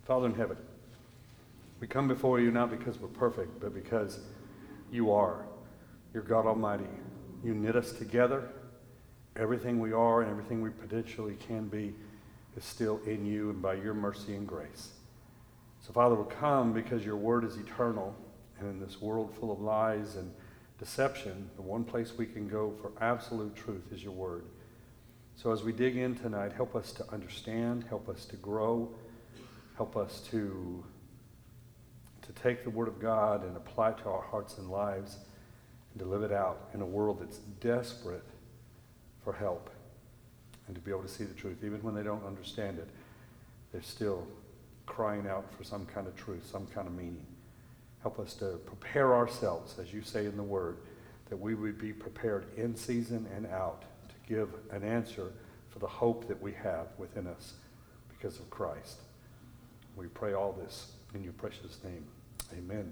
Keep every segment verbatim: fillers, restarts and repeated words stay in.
Father in heaven, we come before you not because we're perfect, but because you are. You're God Almighty. You knit us together. Everything we are and everything we potentially can be is still in you and by your mercy and grace. So, Father, we come because your word is eternal, and in this world full of lies and deception, the one place we can go for absolute truth is your word. So as we dig in tonight, help us to understand, help us to grow, help us to, to take the word of God and apply it to our hearts and lives and to live it out in a world that's desperate for help and to be able to see the truth. Even when they don't understand it, they're still crying out for some kind of truth, some kind of meaning. Help us to prepare ourselves, as you say in the word, that we would be prepared in season and out to give an answer for the hope that we have within us because of Christ. We pray all this in your precious name. Amen.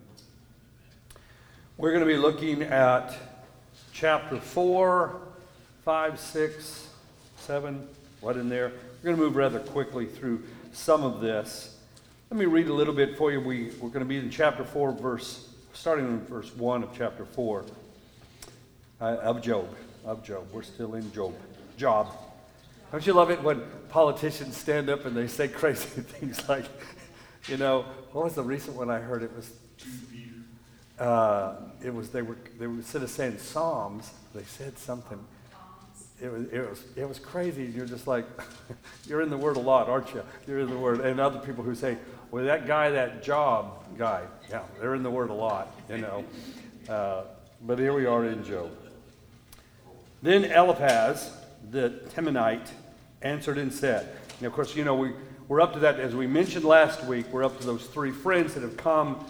We're going to be looking at chapter four, five, six, seven, what in there. We're going to move rather quickly through some of this. Let me read a little bit for you. We, we're going to be in chapter four, verse, starting in verse one of chapter four uh, of Job. Of Job. We're still in Job. Job. Don't you love it when politicians stand up and they say crazy things like, you know, what was the recent one I heard? It was, uh, it was they were they were instead of saying Psalms, they said something. It was, it was, it was crazy. You're just like, you're in the Word a lot, aren't you? You're in the Word. And other people who say, well, that guy, that Job guy, yeah, they're in the Word a lot, you know. Uh, but here we are in Job. Then Eliphaz, the Temanite, answered and said, and of course, you know, we, we're up to that, as we mentioned last week, we're up to those three friends that have come,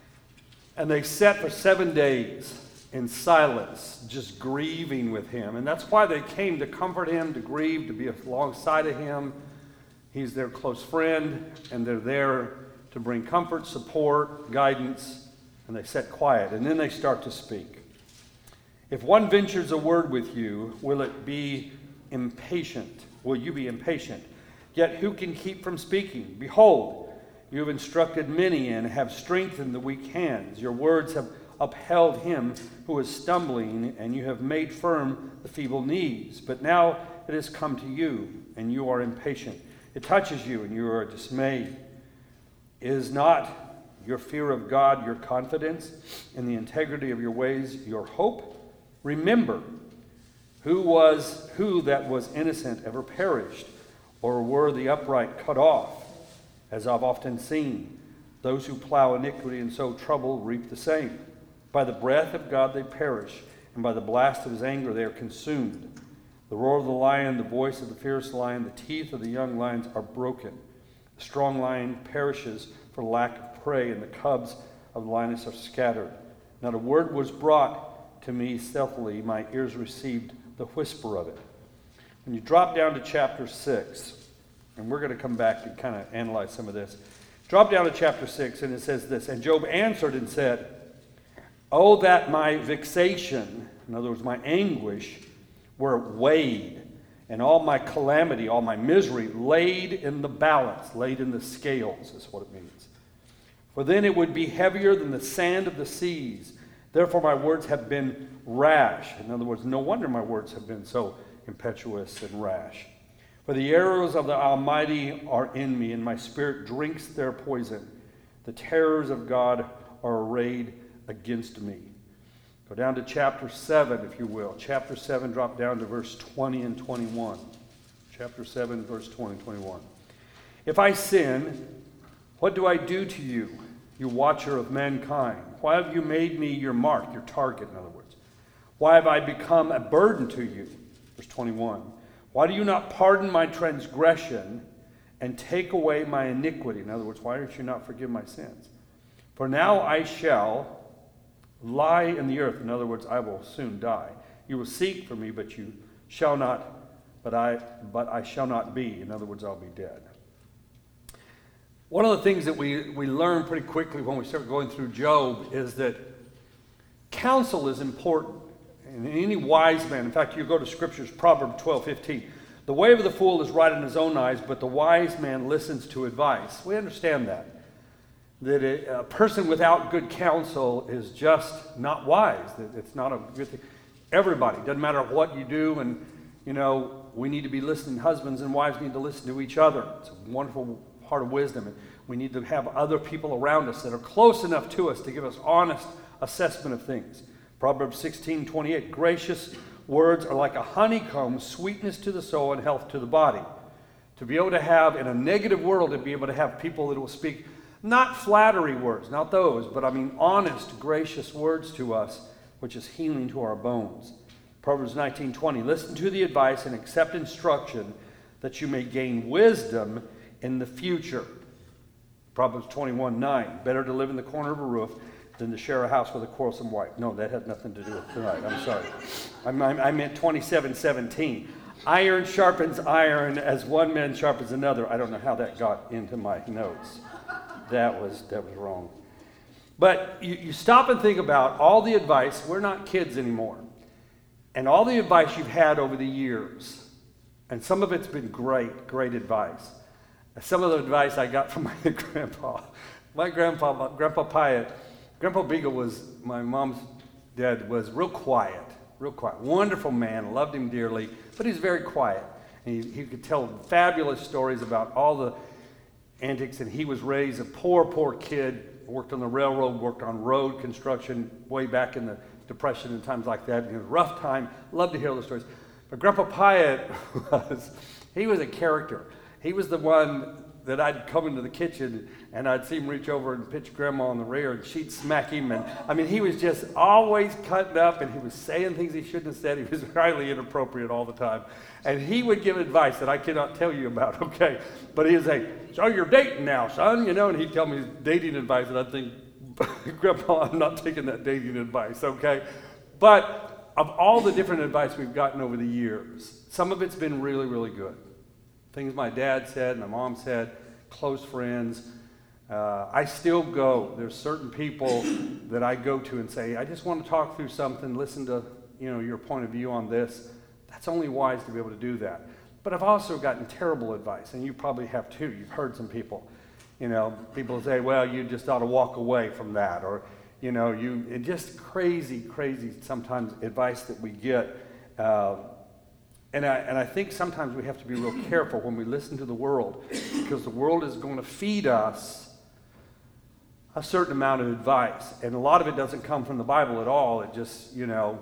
and they sat for seven days in silence, just grieving with him. And that's why they came, to comfort him, to grieve, to be alongside of him. He's their close friend, and they're there to bring comfort, support, guidance, and they sit quiet. And then they start to speak. If one ventures a word with you, will it be impatient? Will you be impatient? Yet who can keep from speaking? Behold, you have instructed many and have strengthened the weak hands. Your words have upheld him who is stumbling, and you have made firm the feeble knees. But now it has come to you, and you are impatient. It touches you, and you are dismayed. Is not your fear of God your confidence, and the integrity of your ways your hope? Remember, who was who that was innocent ever perished, or were the upright cut off? As I've often seen, those who plow iniquity and sow trouble reap the same. By the breath of God they perish, and by the blast of his anger they are consumed. The roar of the lion, the voice of the fierce lion, the teeth of the young lions are broken. The strong lion perishes for lack of prey, and the cubs of the lioness are scattered. Not a word was brought to me stealthily, my ears received the whisper of it. When you drop down to chapter six, and we're going to come back and kind of analyze some of this. Drop down to chapter six, and it says this, and Job answered and said, oh, that my vexation, in other words, my anguish, were weighed, and all my calamity, all my misery, laid in the balance, laid in the scales, is what it means. For then it would be heavier than the sand of the seas. Therefore my words have been rash. In other words, no wonder my words have been so impetuous and rash. For the arrows of the Almighty are in me, and my spirit drinks their poison. The terrors of God are arrayed against me. Go down to chapter seven, if you will. Chapter seven, drop down to verse twenty and twenty-one. Chapter seven, verse twenty and twenty-one. If I sin, what do I do to you, you watcher of mankind? Why have you made me your mark, your target, in other words? Why have I become a burden to you? Verse twenty-one. Why do you not pardon my transgression and take away my iniquity? In other words, why don't you not forgive my sins? For now I shall lie in the earth. In other words, I will soon die. You will seek for me, but you shall not, but I, but I shall not be. In other words, I'll be dead. One of the things that we, we learn pretty quickly when we start going through Job is that counsel is important. And any wise man, in fact, you go to Scriptures, Proverbs twelve fifteen. The way of the fool is right in his own eyes, but the wise man listens to advice. We understand that. That a, a person without good counsel is just not wise. That it's not a good thing. Everybody, doesn't matter what you do, and you know, we need to be listening. Husbands and wives need to listen to each other. It's a wonderful part of wisdom. And we need to have other people around us that are close enough to us to give us honest assessment of things. Proverbs sixteen twenty-eight, gracious words are like a honeycomb, sweetness to the soul and health to the body. To be able to have, in a negative world, to be able to have people that will speak not flattery words, not those, but I mean honest, gracious words to us, which is healing to our bones. Proverbs nineteen twenty, listen to the advice and accept instruction that you may gain wisdom in the future. Proverbs twenty-one nine, better to live in the corner of a roof than to share a house with a quarrelsome wife. No, that had nothing to do with tonight. I'm sorry. I, I, I meant twenty-seven seventeen. Iron sharpens iron as one man sharpens another. I don't know how that got into my notes. That was that was wrong. But you, you stop and think about all the advice. We're not kids anymore. And all the advice you've had over the years. And some of it's been great, great advice. Some of the advice I got from my grandpa. My grandpa, my Grandpa Pyatt, Grandpa Beagle was, my mom's dad, was real quiet, real quiet. Wonderful man, loved him dearly, but he's very quiet. And he, he could tell fabulous stories about all the antics, and he was raised a poor, poor kid, worked on the railroad, worked on road construction way back in the Depression and times like that. It was a rough time. Loved to hear those stories. But Grandpa Pyatt was, he was a character. He was the one that I'd come into the kitchen and I'd see him reach over and pitch Grandma in the rear and she'd smack him. And I mean, he was just always cutting up and he was saying things he shouldn't have said. He was highly inappropriate all the time. And he would give advice that I cannot tell you about, okay? But he would say, so you're dating now, son, you know? And he'd tell me his dating advice and I'd think, Grandpa, I'm not taking that dating advice, okay? But of all the different advice we've gotten over the years, some of it's been really, really good. Things my dad said, my mom said, close friends. Uh, I still go. There's certain people that I go to and say, I just want to talk through something, listen to, you know, your point of view on this. That's only wise to be able to do that. But I've also gotten terrible advice, and you probably have too. You've heard some people, you know, people say, well, you just ought to walk away from that. Or, you know, you, it just crazy, crazy sometimes advice that we get. Uh, And I, and I think sometimes we have to be real careful when we listen to the world, because the world is going to feed us a certain amount of advice. And a lot of it doesn't come from the Bible at all. It just, you know,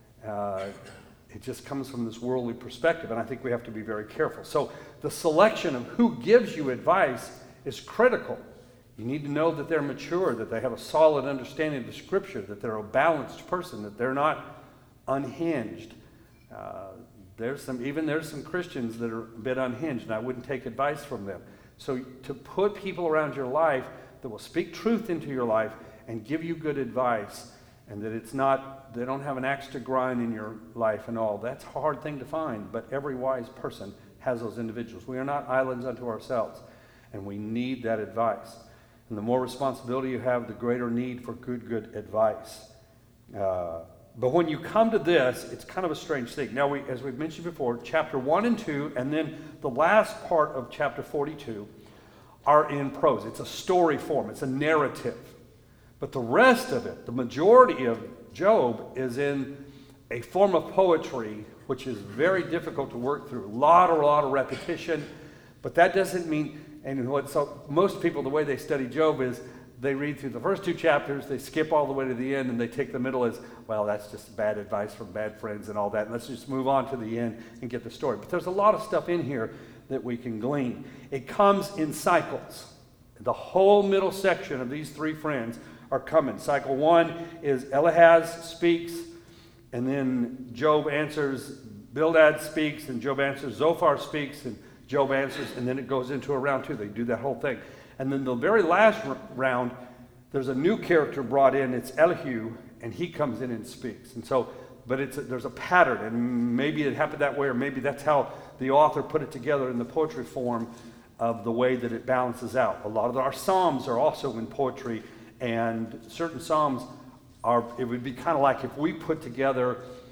uh, it just comes from this worldly perspective. And I think we have to be very careful. So the selection of who gives you advice is critical. You need to know that they're mature, that they have a solid understanding of the Scripture, that they're a balanced person, that they're not unhinged. Uh, There's some, even there's some Christians that are a bit unhinged, and I wouldn't take advice from them. So to put people around your life that will speak truth into your life and give you good advice, and that it's not, they don't have an axe to grind in your life and all, that's a hard thing to find, but every wise person has those individuals. We are not islands unto ourselves, and we need that advice. And the more responsibility you have, the greater need for good, good advice. Uh, But when you come to this, it's kind of a strange thing. Now, we, as we've mentioned before, chapter one and two, and then the last part of chapter forty-two are in prose. It's a story form. It's a narrative. But the rest of it, the majority of Job, is in a form of poetry, which is very difficult to work through. A lot, a lot of repetition. But that doesn't mean, and what so most people, the way they study Job is, they read through the first two chapters, they skip all the way to the end, and they take the middle as, well, that's just bad advice from bad friends and all that, and let's just move on to the end and get the story. But there's a lot of stuff in here that we can glean. It comes in cycles. The whole middle section of these three friends are coming. Cycle one is Eliphaz speaks, and then Job answers, Bildad speaks, and Job answers, Zophar speaks, and Job answers, and then it goes into a round two. They do that whole thing. And then the very last r- round, there's a new character brought in. It's Elihu, and he comes in and speaks. And so, but it's a, there's a pattern, and maybe it happened that way, or maybe that's how the author put it together in the poetry form of the way that it balances out. A lot of our psalms are also in poetry, and certain psalms are, it would be kind of like if we put together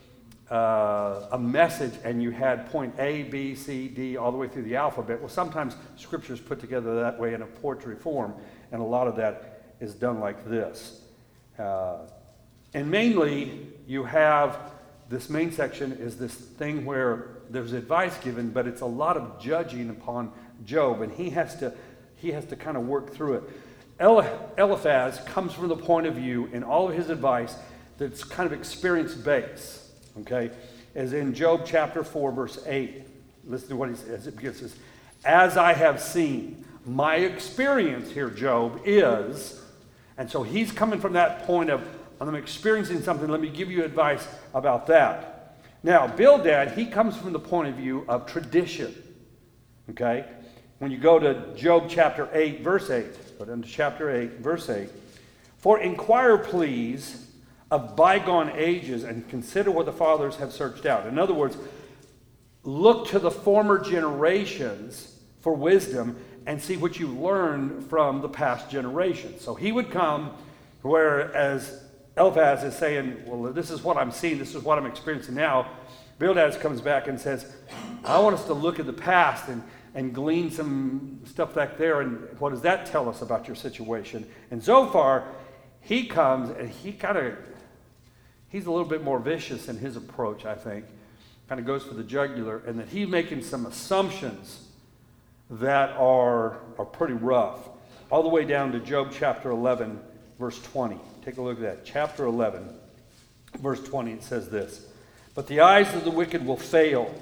uh, a message and you had point A, B, C, D, all the way through the alphabet. Well, sometimes Scripture is put together that way in a poetry form, and a lot of that is done like this. Uh, and mainly, you have this main section is this thing where there's advice given, but it's a lot of judging upon Job, and he has to he has to kind of work through it. Eliphaz comes from the point of view in all of his advice that's kind of experience-based, okay? As in Job chapter four, verse eight. Listen to what he says. It begins, as I have seen, my experience here, Job, is, and so he's coming from that point of, I'm experiencing something, let me give you advice about that. Now, Bildad, he comes from the point of view of tradition, okay? When you go to Job chapter eight, verse eight, go down to chapter eight, verse eight, for inquire, please, of bygone ages and consider what the fathers have searched out. In other words, look to the former generations for wisdom and see what you learned from the past generations. So he would come, whereas Eliphaz is saying, well, this is what I'm seeing, this is what I'm experiencing now. Bildad comes back and says, I want us to look at the past and, and glean some stuff back there, and what does that tell us about your situation? And Zophar, he comes and he kind of, he's a little bit more vicious in his approach, I think. Kind of goes for the jugular, and that he's making some assumptions that are, are pretty rough. All the way down to Job chapter eleven, verse twenty. Take a look at that. Chapter eleven, verse twenty, it says this. But the eyes of the wicked will fail.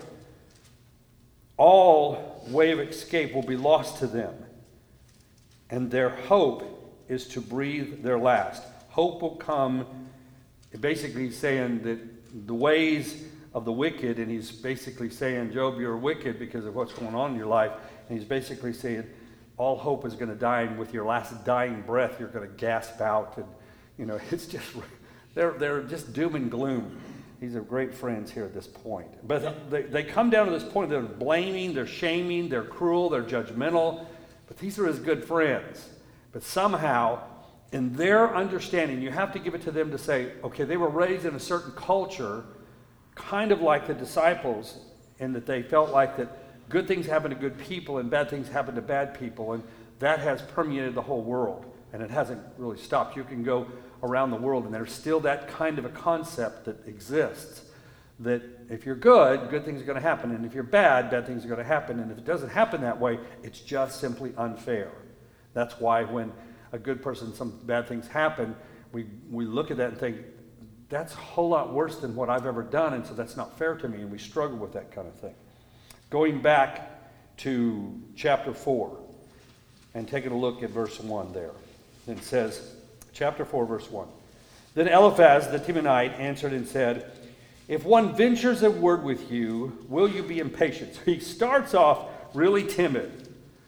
All way of escape will be lost to them. And their hope is to breathe their last. Hope will come, basically saying that the ways of the wicked, and he's basically saying, Job, you're wicked because of what's going on in your life. And he's basically saying, all hope is going to die, and with your last dying breath, you're going to gasp out. And, you know, it's just, they're, they're just doom and gloom. These are great friends here at this point. But they, they come down to this point, they're blaming, they're shaming, they're cruel, they're judgmental. But these are his good friends. But somehow, in their understanding, you have to give it to them to say, okay, they were raised in a certain culture, kind of like the disciples, in that they felt like that good things happen to good people and bad things happen to bad people, and that has permeated the whole world, and it hasn't really stopped. You can go around the world, and there's still that kind of a concept that exists, that if you're good, good things are going to happen, and if you're bad, bad things are going to happen, and if it doesn't happen that way, it's just simply unfair. That's why when a good person, some bad things happen, we, we look at that and think, that's a whole lot worse than what I've ever done, and so that's not fair to me, and we struggle with that kind of thing. Going back to chapter four and taking a look at verse one there. It says, chapter four, verse one. Then Eliphaz the Temanite answered and said, if one ventures a word with you, will you be impatient? So he starts off really timid.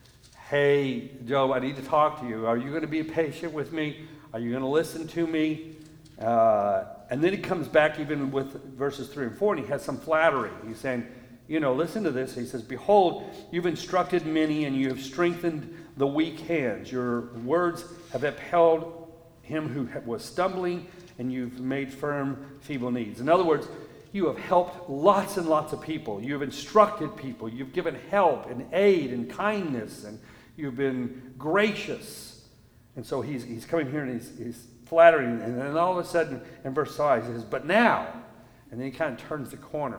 Hey, Job, I need to talk to you. Are you going to be patient with me? Are you going to listen to me? Uh, and then he comes back even with verses three and four, and he has some flattery. He's saying, you know, listen to this. He says, behold, you've instructed many, and you have strengthened the weak hands. Your words have upheld him who was stumbling, and you've made firm feeble knees. In other words, you have helped lots and lots of people. You've instructed people. You've given help and aid and kindness, and you've been gracious. And so he's, he's coming here, and he's, he's flattering, and then all of a sudden, in verse five, he says, but now, and then he kind of turns the corner.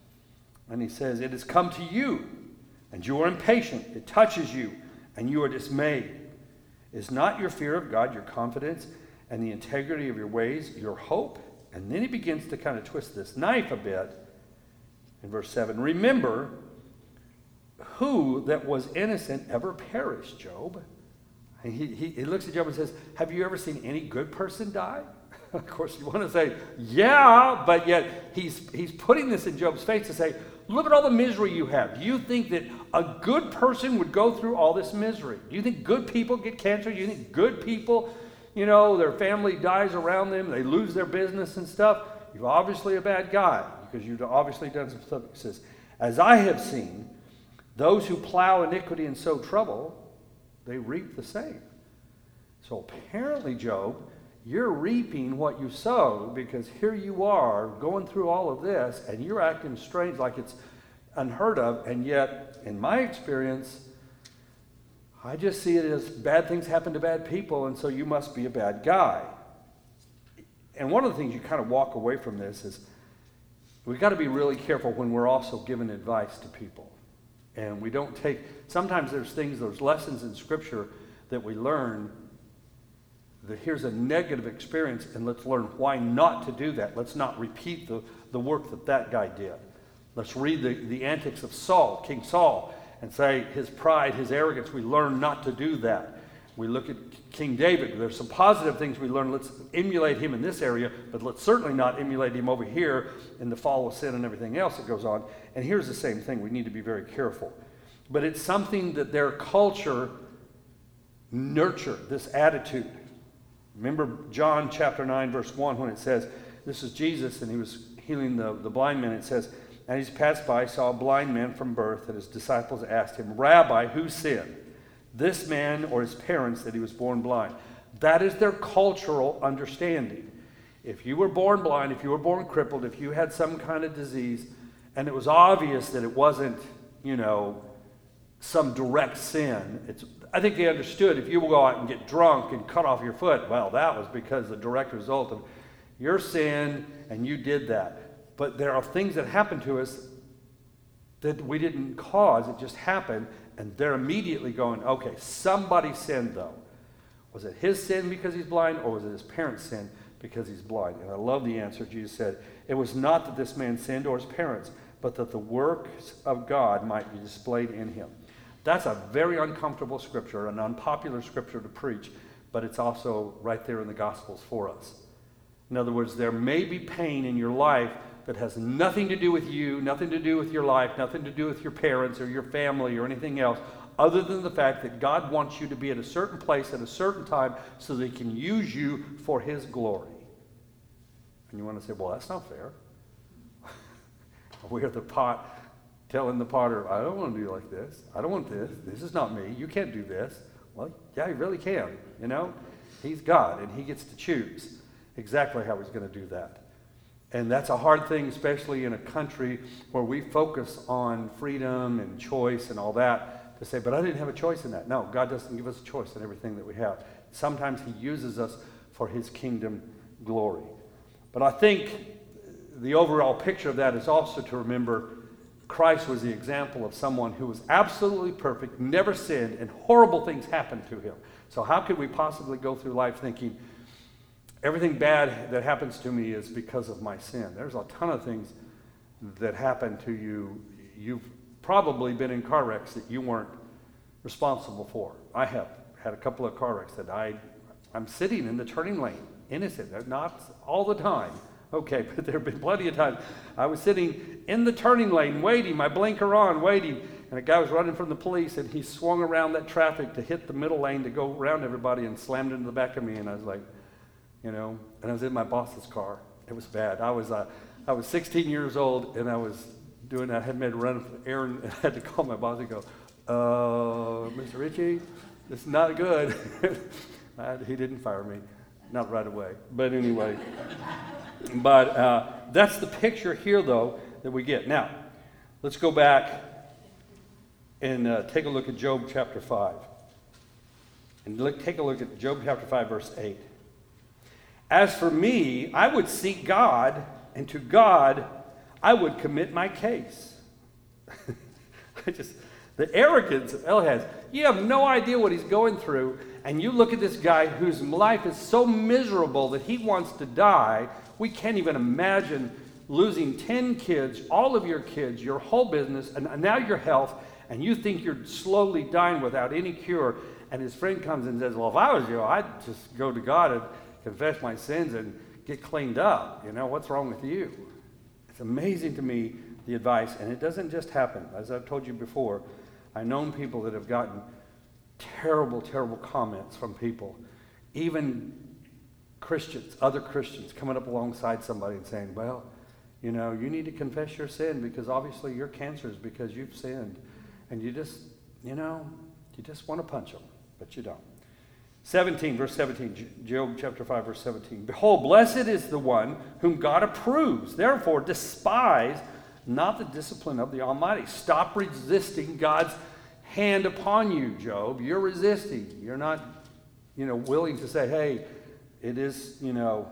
And he says, it has come to you, and you are impatient. It touches you, and you are dismayed. Is not your fear of God, your confidence, and the integrity of your ways, your hope? And then he begins to kind of twist this knife a bit in verse seven. Remember, who that was innocent ever perished, Job? And he, he, he looks at Job and says, have you ever seen any good person die? Of course, you want to say, yeah, but yet he's, he's putting this in Job's face to say, look at all the misery you have. Do you think that a good person would go through all this misery? Do you think good people get cancer? Do you think good people, you know, their family dies around them, they lose their business and stuff? You're obviously a bad guy because you've obviously done some stuff. It says, as I have seen, those who plow iniquity and sow trouble, they reap the same. So apparently, Job, you're reaping what you sow, because here you are going through all of this and you're acting strange like it's unheard of. And yet, in my experience, I just see it as bad things happen to bad people, and so you must be a bad guy. And one of the things you kind of walk away from this is we've got to be really careful when we're also giving advice to people. And we don't take, sometimes there's things, there's lessons in Scripture that we learn that here's a negative experience, and let's learn why not to do that. Let's not repeat the, the work that that guy did. Let's read the, the antics of Saul, King Saul, and say his pride, his arrogance, we learn not to do that. We look at King David. There's some positive things we learn. Let's emulate him in this area, but let's certainly not emulate him over here in the fall of sin and everything else that goes on. And here's the same thing. We need to be very careful. But it's something that their culture nurtured, this attitude. Remember John chapter nine, verse one, when it says, this is Jesus, and he was healing the, the blind man. It says, and as he passed by, saw a blind man from birth, and his disciples asked him, Rabbi, who sinned, this man or his parents, that he was born blind? That is their cultural understanding. If you were born blind, if you were born crippled, if you had some kind of disease, and it was obvious that it wasn't, you know, some direct sin, it's I think they understood if you will go out and get drunk and cut off your foot, well, that was because the direct result of your sin, and you did that. But there are things that happen to us that we didn't cause, it just happened, and they're immediately going, okay, somebody sinned though. Was it his sin because he's blind, or was it his parents' sin because he's blind? And I love the answer. Jesus said, it was not that this man sinned or his parents, but that the works of God might be displayed in him. That's a very uncomfortable scripture, an unpopular scripture to preach, but it's also right there in the Gospels for us. In other words, there may be pain in your life that has nothing to do with you, nothing to do with your life, nothing to do with your parents or your family or anything else, other than the fact that God wants you to be at a certain place at a certain time so that he can use you for his glory. And you want to say, well, that's not fair. We're the pot telling the potter, I don't want to be like this. I don't want this. This is not me. You can't do this. Well, yeah, he really can. You know, he's God, and he gets to choose exactly how he's going to do that. And that's a hard thing, especially in a country where we focus on freedom and choice and all that, to say, but I didn't have a choice in that. No, God doesn't give us a choice in everything that we have. Sometimes he uses us for his kingdom glory. But I think the overall picture of that is also to remember Christ was the example of someone who was absolutely perfect, never sinned, and horrible things happened to him. So how could we possibly go through life thinking, everything bad that happens to me is because of my sin? There's a ton of things that happen to you. You've probably been in car wrecks that you weren't responsible for. I have had a couple of car wrecks that I, I'm sitting in the turning lane, innocent, not all the time. Okay, but there have been plenty of times I was sitting in the turning lane waiting, my blinker on, waiting, and a guy was running from the police, and he swung around that traffic to hit the middle lane to go around everybody and slammed into the back of me, and I was like, you know, and I was in my boss's car. It was bad. I was uh, I was sixteen years old, and I was doing, I had made a run for the errand, and I had to call my boss and go, uh, Mister Ritchie, this is not good. I, he didn't fire me, not right away, but anyway. But uh, that's the picture here, though, that we get. Now, let's go back and uh, take a look at Job chapter five. And look, take a look at Job chapter five, verse eight. As for me, I would seek God, and to God I would commit my case. I just, the arrogance of Eliphaz. You have no idea what he's going through, and you look at this guy whose life is so miserable that he wants to die. We can't even imagine losing ten kids, all of your kids, your whole business, and now your health, and you think you're slowly dying without any cure. And his friend comes and says, well, if I was you, I'd just go to God and confess my sins and get cleaned up. You know, what's wrong with you? It's amazing to me, the advice, and it doesn't just happen. As I've told you before, I've known people that have gotten terrible, terrible comments from people, even Christians, other Christians, coming up alongside somebody and saying, well, you know, you need to confess your sin because obviously your cancer is because you've sinned. And you just, you know, you just want to punch them, but you don't. seventeen, verse seventeen, Job chapter five, verse seventeen. Behold, blessed is the one whom God approves. Therefore, despise not the discipline of the Almighty. Stop resisting God's hand upon you, Job. You're resisting. You're not, you know, willing to say, hey, it is, you know,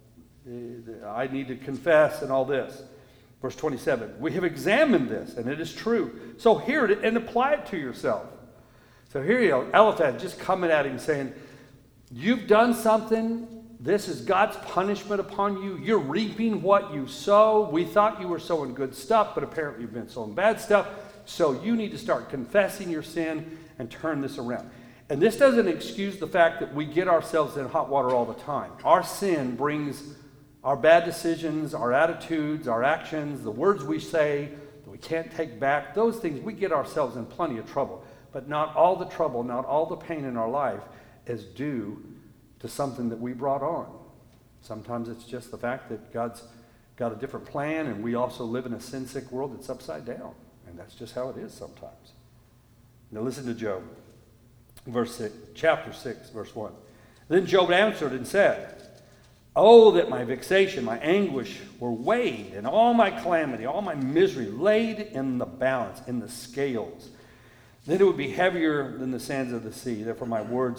I need to confess and all this. Verse twenty-seven, we have examined this, and it is true. So hear it and apply it to yourself. So here you go, Eliphaz just coming at him saying, you've done something. This is God's punishment upon you. You're reaping what you sow. We thought you were sowing good stuff, but apparently you've been sowing bad stuff. So you need to start confessing your sin and turn this around. And this doesn't excuse the fact that we get ourselves in hot water all the time. Our sin brings our bad decisions, our attitudes, our actions, the words we say that we can't take back. Those things, we get ourselves in plenty of trouble. But not all the trouble, not all the pain in our life is due to something that we brought on. Sometimes it's just the fact that God's got a different plan, and we also live in a sin-sick world that's upside down. And that's just how it is sometimes. Now listen to Job, verse six, chapter six, verse one. Then Job answered and said, oh, that my vexation, my anguish were weighed, and all my calamity, all my misery laid in the balance, in the scales. Then it would be heavier than the sands of the sea. Therefore my words,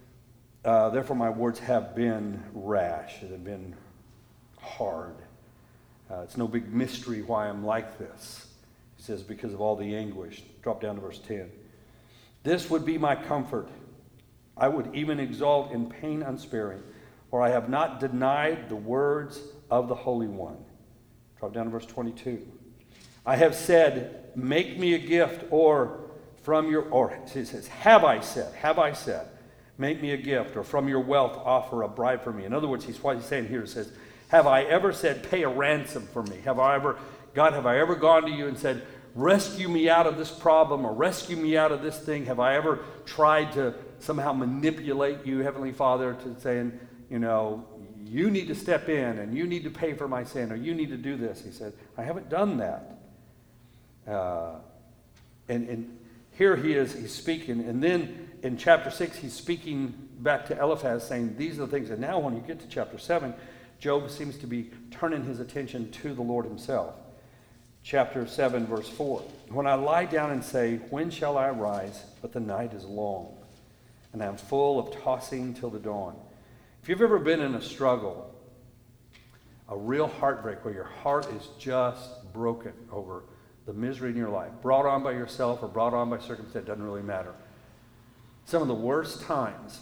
uh, therefore my words have been rash. It have been hard. Uh, it's no big mystery why I'm like this. He says, because of all the anguish. Drop down to verse ten. This would be my comfort. I would even exalt in pain unsparing, for I have not denied the words of the Holy One. Drop down to verse twenty-two. I have said, make me a gift, or from your, or it says, have I said, have I said, make me a gift, or from your wealth offer a bribe for me. In other words, he's what he's saying here. It says, have I ever said, pay a ransom for me? Have I ever, God, have I ever gone to you and said, rescue me out of this problem, or rescue me out of this thing? Have I ever tried to somehow manipulate you, Heavenly Father, to saying, you know, you need to step in, and you need to pay for my sin, or you need to do this? He said, I haven't done that. Uh, and, and here he is, he's speaking, and then in chapter six, he's speaking back to Eliphaz, saying, these are the things. And now when you get to chapter seven, Job seems to be turning his attention to the Lord himself. Chapter seven, verse four. When I lie down and say, when shall I arise? But the night is long, and I am full of tossing till the dawn. If you've ever been in a struggle, a real heartbreak where your heart is just broken over the misery in your life, brought on by yourself or brought on by circumstance, doesn't really matter. Some of the worst times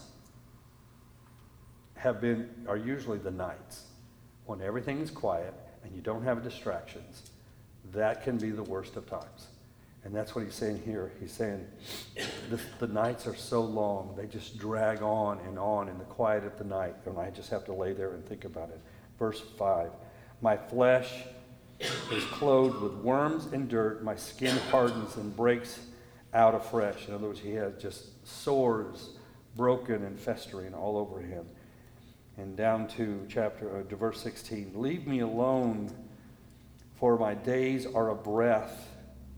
have been, are usually the nights when everything is quiet and you don't have distractions. That can be the worst of times. And that's what he's saying here. He's saying the, the nights are so long, they just drag on and on in the quiet of the night, and I just have to lay there and think about it. Verse five, my flesh is clothed with worms and dirt, my skin hardens and breaks out afresh. In other words, he has just sores, broken and festering all over him. And down to chapter, uh, to verse sixteen, leave me alone, for my days are a breath.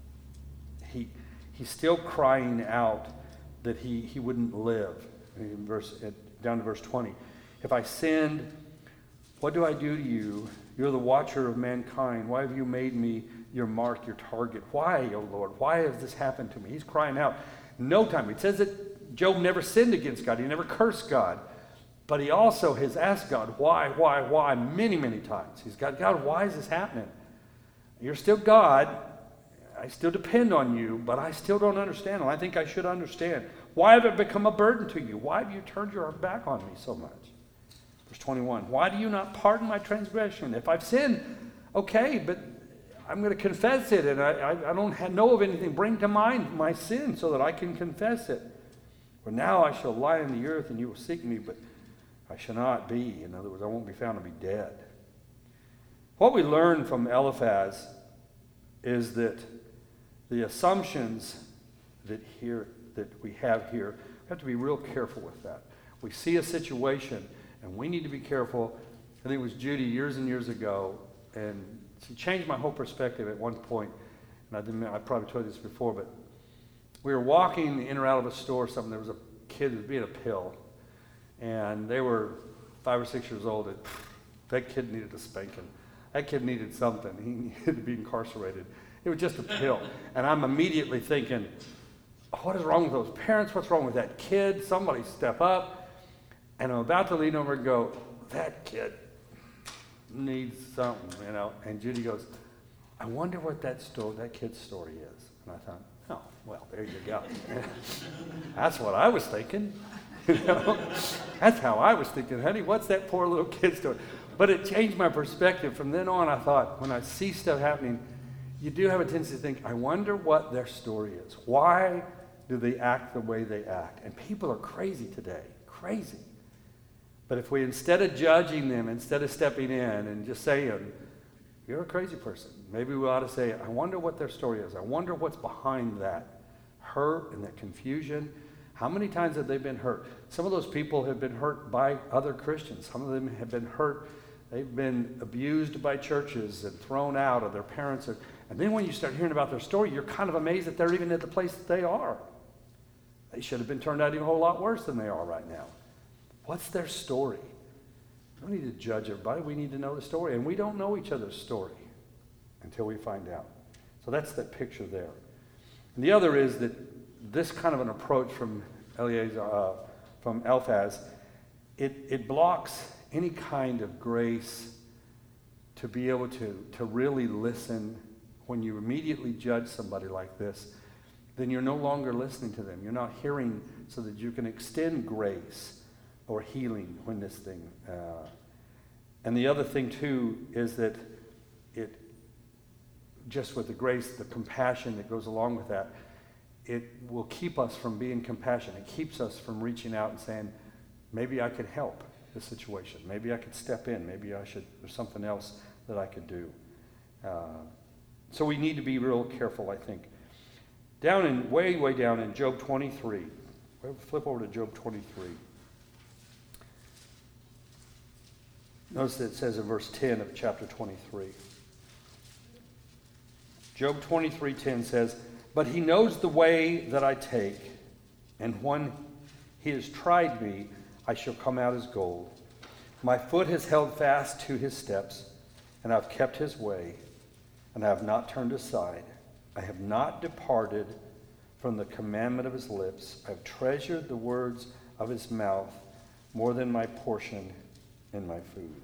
He, he's still crying out that he, he wouldn't live. In verse, down to verse twenty. If I sinned, what do I do to you? You're the watcher of mankind. Why have you made me your mark, your target? Why, O Lord? Why has this happened to me? He's crying out. No time. It says that Job never sinned against God. He never cursed God. But he also has asked God, why, why, why, many, many times. He's got, God, why is this happening? You're still God. I still depend on you, but I still don't understand. And I think I should understand. Why have it become a burden to you? Why have you turned your back on me so much? Verse twenty-one, why do you not pardon my transgression? If I've sinned, okay, but I'm going to confess it, and I, I, I don't have, know of anything. Bring to mind my sin so that I can confess it. For now I shall lie in the earth, and you will seek me, but I shall not be. In other words, I won't be found to be dead. What we learn from Eliphaz is that the assumptions that here that we have here, we have to be real careful with that. We see a situation, and we need to be careful. I think it was Judy years and years ago, and she changed my whole perspective at one point. And I didn't, I probably told you this before, but we were walking in or out of a store or something. There was a kid who was being a pill. And they were five or six years old. And that kid needed a spanking. That kid needed something. He needed to be incarcerated. It was just a pill. And I'm immediately thinking, what is wrong with those parents? What's wrong with that kid? Somebody step up. And I'm about to lean over and go, that kid needs something, you know. And Judy goes, I wonder what that story, that kid's story is. And I thought, oh, well, there you go. That's what I was thinking. You know? That's how I was thinking, honey, what's that poor little kid's story? But it changed my perspective. From then on, I thought, when I see stuff happening, you do have a tendency to think, I wonder what their story is. Why do they act the way they act? And people are crazy today, crazy. But if we, instead of judging them, instead of stepping in and just saying, you're a crazy person, maybe we ought to say, I wonder what their story is. I wonder what's behind that hurt and that confusion. How many times have they been hurt? Some of those people have been hurt by other Christians. Some of them have been hurt. They've been abused by churches and thrown out, or their parents are. And then when you start hearing about their story, you're kind of amazed that they're even at the place that they are. They should have been turned out even a whole lot worse than they are right now. What's their story? We don't need to judge everybody. We need to know the story. And we don't know each other's story until we find out. So that's that picture there. And the other is that this kind of an approach from Eliezer, uh, from Eliphaz, it, it blocks any kind of grace to be able to, to really listen. When you immediately judge somebody like this, then you're no longer listening to them. You're not hearing so that you can extend grace or healing when this thing. Uh, and the other thing, too, is that it, just with the grace, the compassion that goes along with that, it will keep us from being compassionate. It keeps us from reaching out and saying, maybe I could help this situation. Maybe I could step in. Maybe I should, there's something else that I could do. Uh, so we need to be real careful, I think. Down in, way, way down in Job twenty-three. Flip over to Job twenty-three. Notice that it says in verse ten of chapter twenty-three. Job twenty-three ten says, but he knows the way that I take, and when he has tried me, I shall come out as gold. My foot has held fast to his steps, and I've kept his way, and I have not turned aside. I have not departed from the commandment of his lips. I have treasured the words of his mouth more than my portion in my food.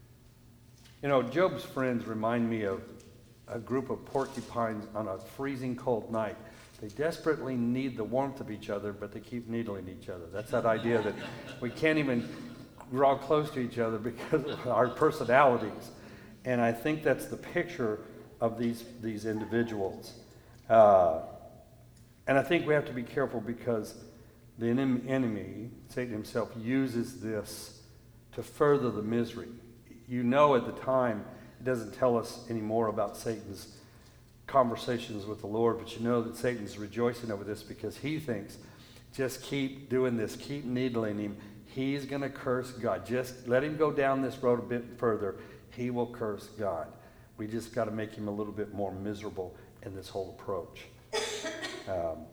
You know, Job's friends remind me of a group of porcupines on a freezing cold night. They desperately need the warmth of each other, but they keep needling each other. That's that idea that we can't even draw close to each other because of our personalities. And I think that's the picture of these, these individuals. Uh, and I think we have to be careful because the enemy, Satan himself, uses this to further the misery. You know, at the time, it doesn't tell us any more about Satan's conversations with the Lord, but you know that Satan's rejoicing over this because he thinks, just keep doing this, keep needling him. He's going to curse God. Just let him go down this road a bit further. He will curse God. We just got to make him a little bit more miserable in this whole approach. Um,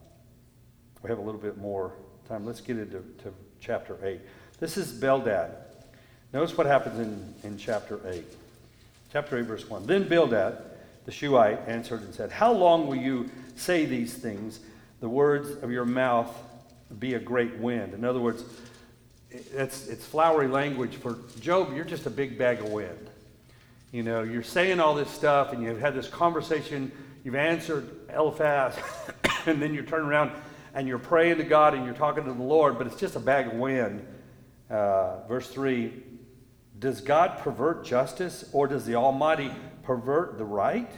we have a little bit more time. Let's get into to chapter eight. This is Bildad. Notice what happens in, in chapter eight. Chapter eight, verse one. Then Bildad, the Shuhite, answered and said, how long will you say these things? The words of your mouth be a great wind. In other words, it's, it's flowery language for Job. You're just a big bag of wind. You know, you're saying all this stuff, and you've had this conversation. You've answered Eliphaz, and then you turn around and you're praying to God and you're talking to the Lord, but it's just a bag of wind. Uh, verse three, does God pervert justice, or does the Almighty pervert the right?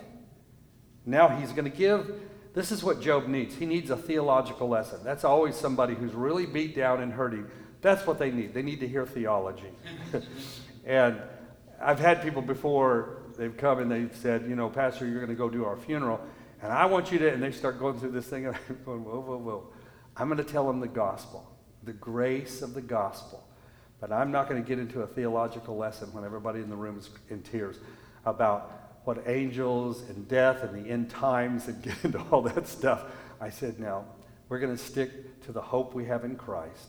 Now he's going to give, this is what Job needs. He needs a theological lesson. That's always somebody who's really beat down and hurting. That's what they need. They need to hear theology. And I've had people before, they've come and they've said, you know, Pastor, you're going to go do our funeral, and I want you to, and they start going through this thing, and I'm going, whoa, whoa, whoa. I'm going to tell them the gospel, the grace of the gospel. But I'm not going to get into a theological lesson when everybody in the room is in tears about what angels and death and the end times and get into all that stuff. I said, no, we're going to stick to the hope we have in Christ.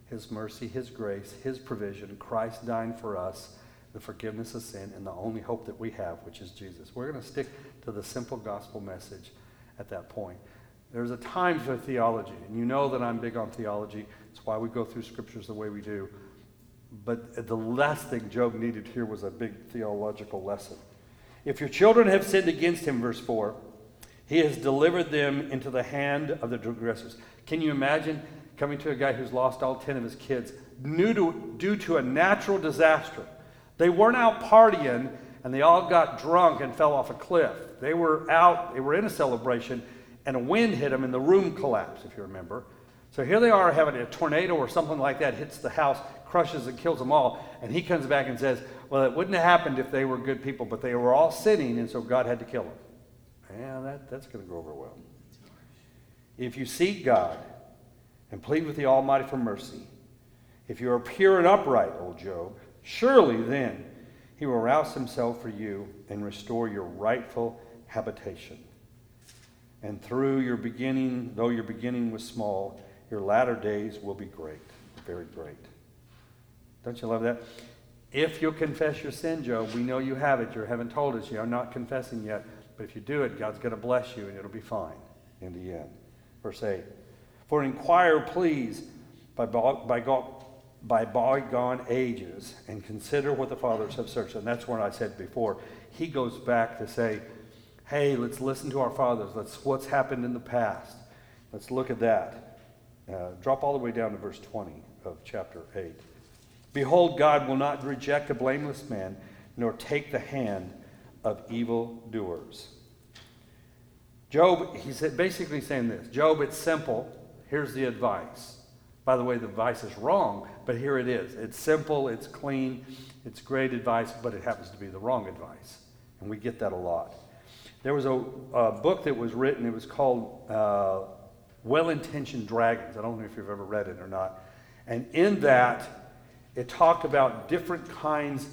his mercy, his grace, his provision, Christ dying for us, the forgiveness of sin, and the only hope that we have, which is Jesus. We're going to stick to the simple gospel message at that point. There's a time for theology, and you know that I'm big on theology. It's why we go through scriptures the way we do. But the last thing Job needed here was a big theological lesson. If your children have sinned against him, verse four, he has delivered them into the hand of the transgressors. Can you imagine coming to a guy who's lost all ten of his kids due to, due to a natural disaster? They weren't out partying, and they all got drunk and fell off a cliff. They were out, they were in a celebration, and a wind hit them and the room collapsed, if you remember. So here they are having a tornado or something like that hits the house, crushes and kills them all, and he comes back and says, well, it wouldn't have happened if they were good people, but they were all sinning, and so God had to kill them. Yeah, that, that's going to go over well. If you seek God and plead with the Almighty for mercy, if you are pure and upright, O Job, surely then he will rouse himself for you and restore your rightful habitation. And through your beginning, though your beginning was small, your latter days will be great, very great. Don't you love that? If you'll confess your sin, Job, we know you have it. You haven't told us. You're not confessing yet. But if you do it, God's going to bless you, and it'll be fine in the end. Verse eight. For inquire, please, by, by, by bygone ages, and consider what the fathers have searched. And that's what I said before. He goes back to say, hey, let's listen to our fathers. Let's what's happened in the past. Let's look at that. Uh, drop all the way down to verse twenty of chapter eight. Behold, God will not reject a blameless man, nor take the hand of evildoers. Job, he's basically saying this. Job, it's simple. Here's the advice. By the way, the advice is wrong, but here it is. It's simple, it's clean, it's great advice, but it happens to be the wrong advice. And we get that a lot. There was a, a book that was written, it was called uh, Well-Intentioned Dragons. I don't know if you've ever read it or not. And in that, it talked about different kinds,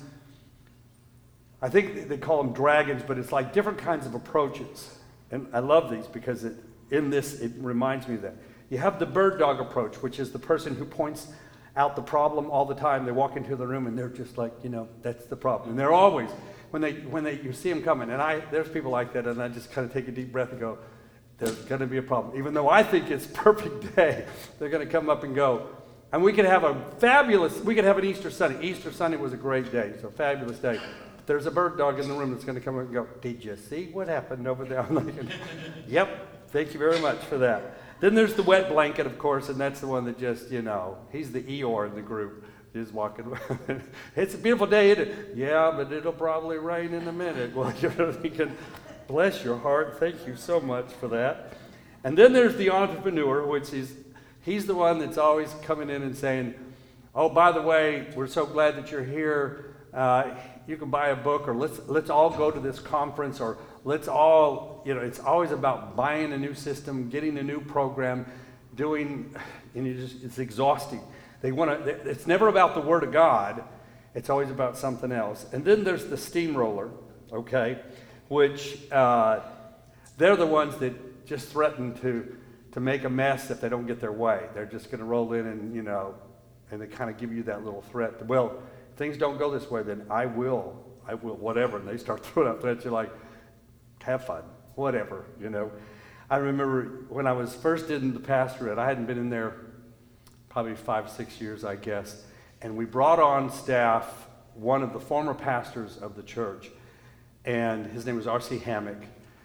I think they call them dragons, but it's like different kinds of approaches. And I love these because it, in this, it reminds me of that. You have the bird dog approach, which is the person who points out the problem all the time. They walk into the room and they're just like, you know, that's the problem. And they're always, when they when they you see them coming, and I there's people like that, and I just kind of take a deep breath and go, there's going to be a problem. Even though I think it's perfect day, they're going to come up and go. And we could have a fabulous, we could have an Easter Sunday. Easter Sunday was a great day. It's a fabulous day. But there's a bird dog in the room that's going to come up and go, did you see what happened over there? I'm like, yep, thank you very much for that. Then there's the wet blanket, of course, and that's the one that just, you know, he's the Eeyore in the group. He's walking around. It's a beautiful day, isn't it? Yeah, but it'll probably rain in a minute. Well, you're thinking, bless your heart. Thank you so much for that. And then there's the entrepreneur, which is, he's the one that's always coming in and saying, oh, by the way, we're so glad that you're here. Uh, you can buy a book, or let's let's all go to this conference, or let's all, you know, it's always about buying a new system, getting a new program, doing, and you just, it's exhausting. They want to, it's never about the Word of God. It's always about something else. And then there's the steamroller, okay, which uh, they're the ones that just threaten to to make a mess if they don't get their way. They're just going to roll in and, you know, and they kind of give you that little threat. Well, if things don't go this way, then I will, I will, whatever. And they start throwing out threats. You're like, have fun, whatever, you know. I remember when I was first in the pastorate, I hadn't been in there probably five, six years, I guess. And we brought on staff one of the former pastors of the church. And his name was R C Hammock.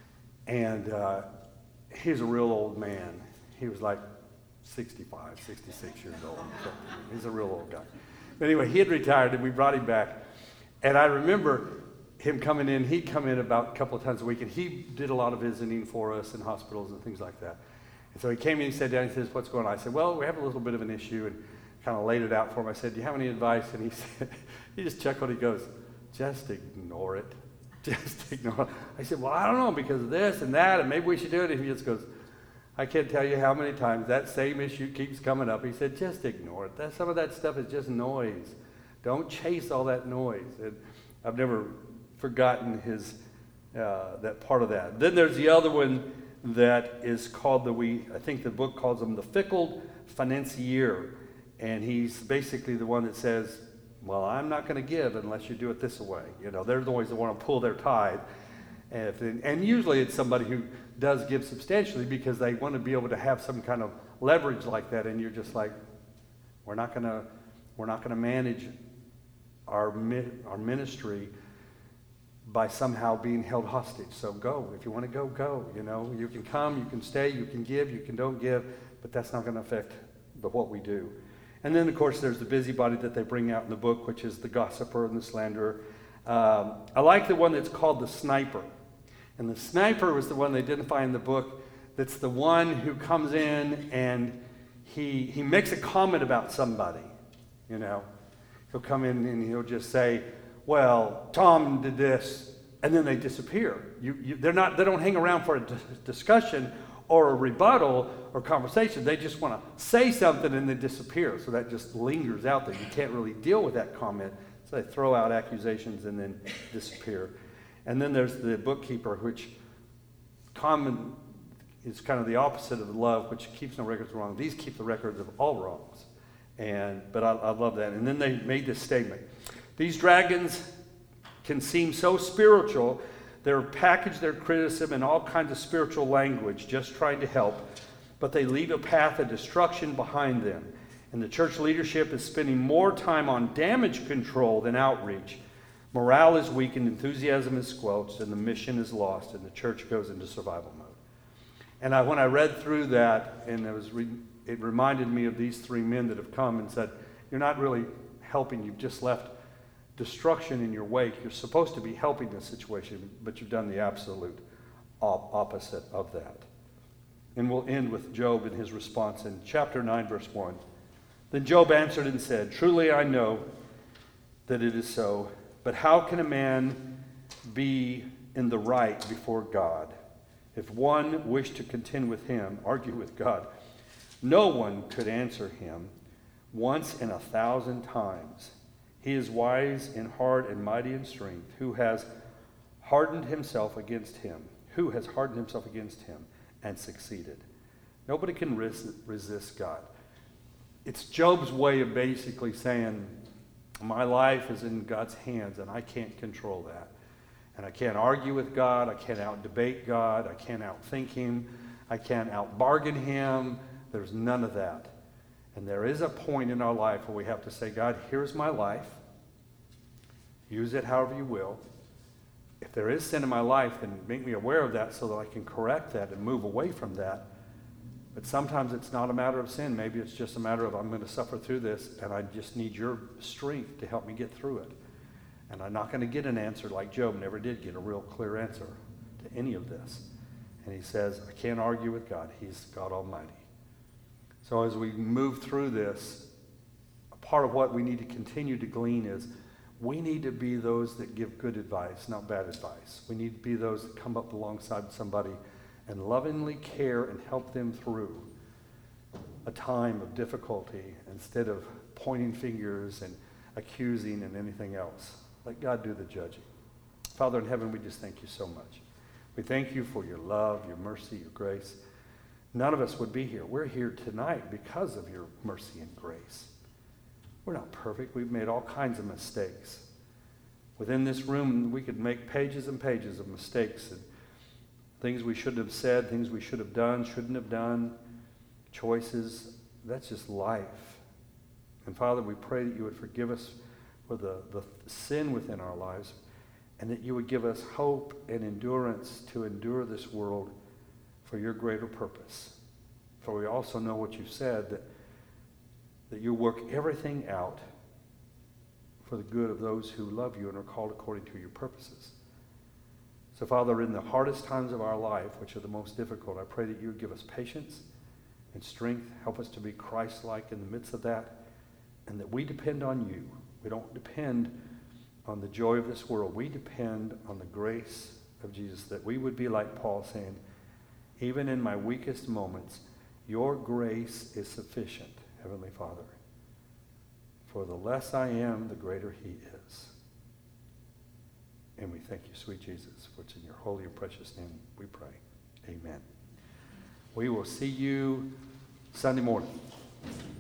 And uh, he's a real old man. He was like sixty-five, sixty-six years old. So he's a real old guy. But anyway, he had retired, and we brought him back. And I remember him coming in. He'd come in about a couple of times a week, and he did a lot of visiting for us in hospitals and things like that. And so he came in, he sat down, he says, what's going on? I said, well, we have a little bit of an issue, and kind of laid it out for him. I said, do you have any advice? And he said, he just chuckled. He goes, just ignore it. Just ignore it. I said, well, I don't know, because of this and that, and maybe we should do it. And he just goes, I can't tell you how many times that same issue keeps coming up. He said, just ignore it. That, some of that stuff is just noise. Don't chase all that noise. And I've never forgotten his uh, that part of that. Then there's the other one that is called the, we, I think the book calls them the fickle financier. And he's basically the one that says, well, I'm not going to give unless you do it this way. You know, they're the ones that want to pull their tithe. And, if, and usually it's somebody who does give substantially because they want to be able to have some kind of leverage like that. And you're just like, we're not going to, we're not going to manage our our ministry by somehow being held hostage. So go. If you want to go, go. You know, you can come, you can stay, you can give, you can don't give, but that's not going to affect the, what we do. And then, of course, there's the busybody that they bring out in the book, which is the gossiper and the slanderer. Um, I like the one that's called the sniper. And the sniper was the one they identify in the book that's the one who comes in and he he makes a comment about somebody, you know. He'll come in and he'll just say, well, Tom did this, and then they disappear. You, you, they're not, they don't hang around for a d- discussion or a rebuttal or conversation. They just want to say something and then disappear. So that just lingers out there. You can't really deal with that comment. So they throw out accusations and then disappear. And then there's the bookkeeper, which common is kind of the opposite of love, which keeps no records of wrong. These keep the records of all wrongs. And but I, I love that. And then they made this statement. These dragons can seem so spiritual. They're packaged their criticism in all kinds of spiritual language, just trying to help. But they leave a path of destruction behind them. And the church leadership is spending more time on damage control than outreach. Morale is weakened, enthusiasm is squelched, and the mission is lost, and the church goes into survival mode. And I, when I read through that, and it, was re- it reminded me of these three men that have come and said, you're not really helping, you've just left destruction in your wake. You're supposed to be helping the situation, but you've done the absolute op- opposite of that. And we'll end with Job and his response in chapter nine, verse one. Then Job answered and said, truly I know that it is so, but how can a man be in the right before God? If one wished to contend with him, argue with God, no one could answer him once in a thousand times. He is wise in heart and mighty in strength. Who has hardened himself against him? Who has hardened himself against him and succeeded? Nobody can res- resist God. It's Job's way of basically saying, my life is in God's hands and I can't control that. And I can't argue with God. I can't out-debate God. I can't out-think him. I can't out-bargain him. There's none of that. And there is a point in our life where we have to say, God, here's my life. Use it however you will. If there is sin in my life, then make me aware of that so that I can correct that and move away from that. But sometimes it's not a matter of sin. Maybe it's just a matter of I'm going to suffer through this and I just need your strength to help me get through it. And I'm not going to get an answer like Job never did get a real clear answer to any of this. And he says, I can't argue with God. He's God Almighty. So as we move through this, a part of what we need to continue to glean is we need to be those that give good advice, not bad advice. We need to be those that come up alongside somebody and lovingly care and help them through a time of difficulty instead of pointing fingers and accusing and anything else. Let God do the judging. Father in heaven, we just thank you so much. We thank you for your love, your mercy, your grace. None of us would be here. We're here tonight because of your mercy and grace. We're not perfect. We've made all kinds of mistakes. Within this room, we could make pages and pages of mistakes and things we shouldn't have said, things we should have done, shouldn't have done, choices. That's just life. And Father, we pray that you would forgive us for the, the sin within our lives and that you would give us hope and endurance to endure this world for your greater purpose. For we also know what you've said, that, that you work everything out for the good of those who love you and are called according to your purposes. So, Father, in the hardest times of our life, which are the most difficult, I pray that you would give us patience and strength. Help us to be Christ-like in the midst of that, and that we depend on you. We don't depend on the joy of this world. We depend on the grace of Jesus, that we would be like Paul saying, even in my weakest moments, your grace is sufficient, Heavenly Father. For the less I am, the greater he is. And we thank you, sweet Jesus, for it's in your holy and precious name we pray. Amen. We will see you Sunday morning.